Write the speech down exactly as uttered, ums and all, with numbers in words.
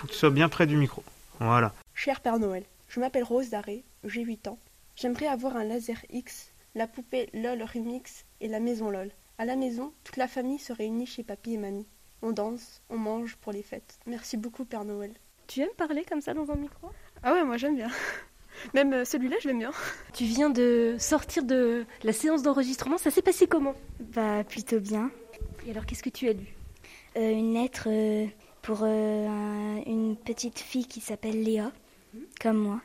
faut que tu sois bien près du micro. Voilà. Cher Père Noël, je m'appelle Rose Daré, j'ai huit ans. J'aimerais avoir un laser X, la poupée LOL Remix et la maison LOL. À la maison, toute la famille se réunit chez papy et mamie. On danse, on mange pour les fêtes. Merci beaucoup Père Noël. Tu aimes parler comme ça dans un micro ? Ah ouais, moi j'aime bien. Même euh, celui-là, je l'aime bien. Tu viens de sortir de la séance d'enregistrement, ça s'est passé comment ? Bah plutôt bien. Et alors qu'est-ce que tu as lu ? Euh, une lettre euh, pour euh, un- une petite fille qui s'appelle Léa, comme moi.